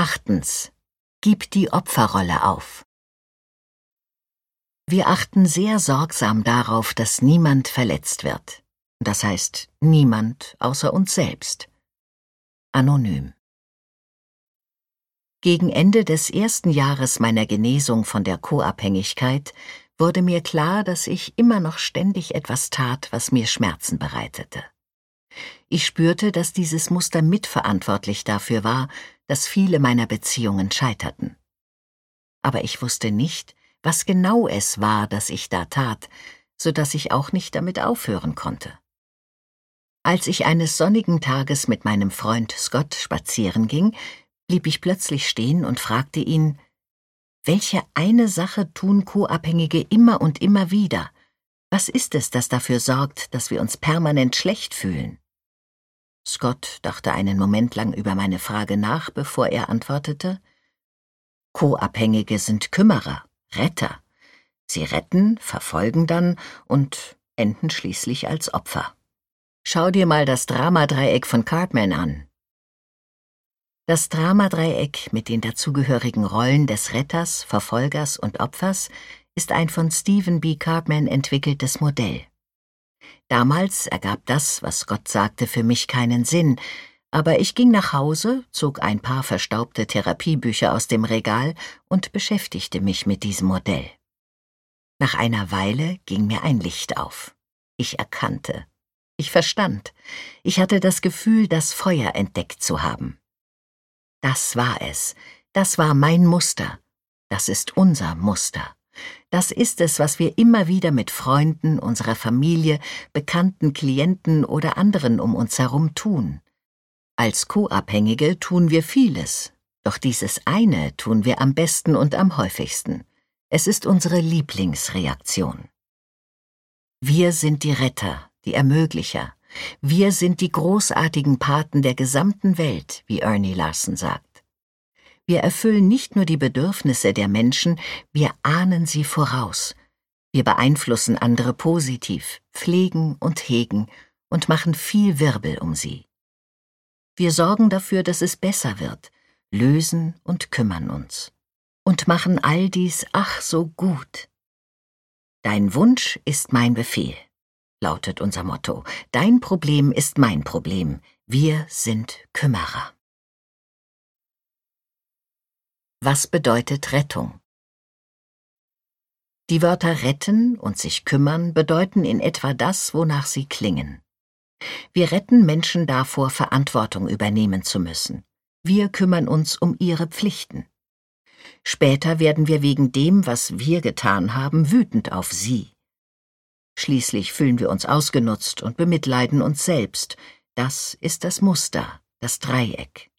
8. Gib die Opferrolle auf. Wir achten sehr sorgsam darauf, dass niemand verletzt wird. Das heißt, niemand außer uns selbst. Anonym. Gegen Ende des ersten Jahres meiner Genesung von der Co-Abhängigkeit wurde mir klar, dass ich immer noch ständig etwas tat, was mir Schmerzen bereitete. Ich spürte, dass dieses Muster mitverantwortlich dafür war, dass viele meiner Beziehungen scheiterten. Aber ich wusste nicht, was genau es war, das ich da tat, so dass ich auch nicht damit aufhören konnte. Als ich eines sonnigen Tages mit meinem Freund Scott spazieren ging, blieb ich plötzlich stehen und fragte ihn: Welche eine Sache tun Co-Abhängige immer und immer wieder? Was ist es, das dafür sorgt, dass wir uns permanent schlecht fühlen? Scott dachte einen Moment lang über meine Frage nach, bevor er antwortete: Co-Abhängige sind Kümmerer, Retter. Sie retten, verfolgen dann und enden schließlich als Opfer. Schau dir mal das Dramadreieck von Cartman an. Das Dramadreieck mit den dazugehörigen Rollen des Retters, Verfolgers und Opfers ist ein von Stephen B. Cartman entwickeltes Modell. Damals ergab das, was Scott sagte, für mich keinen Sinn, aber ich ging nach Hause, zog ein paar verstaubte Therapiebücher aus dem Regal und beschäftigte mich mit diesem Modell. Nach einer Weile ging mir ein Licht auf. Ich erkannte. Ich verstand. Ich hatte das Gefühl, das Feuer entdeckt zu haben. Das war es. Das war mein Muster. Das ist unser Muster. Das ist es, was wir immer wieder mit Freunden, unserer Familie, bekannten Klienten oder anderen um uns herum tun. Als Co-Abhängige tun wir vieles, doch dieses eine tun wir am besten und am häufigsten. Es ist unsere Lieblingsreaktion. Wir sind die Retter, die Ermöglicher. Wir sind die großartigen Paten der gesamten Welt, wie Ernie Larson sagt. Wir erfüllen nicht nur die Bedürfnisse der Menschen, wir ahnen sie voraus. Wir beeinflussen andere positiv, pflegen und hegen und machen viel Wirbel um sie. Wir sorgen dafür, dass es besser wird, lösen und kümmern uns. Und machen all dies ach so gut. Dein Wunsch ist mein Befehl, lautet unser Motto. Dein Problem ist mein Problem. Wir sind Kümmerer. Was bedeutet Rettung? Die Wörter retten und sich kümmern bedeuten in etwa das, wonach sie klingen. Wir retten Menschen davor, Verantwortung übernehmen zu müssen. Wir kümmern uns um ihre Pflichten. Später werden wir wegen dem, was wir getan haben, wütend auf sie. Schließlich fühlen wir uns ausgenutzt und bemitleiden uns selbst. Das ist das Muster, das Dreieck.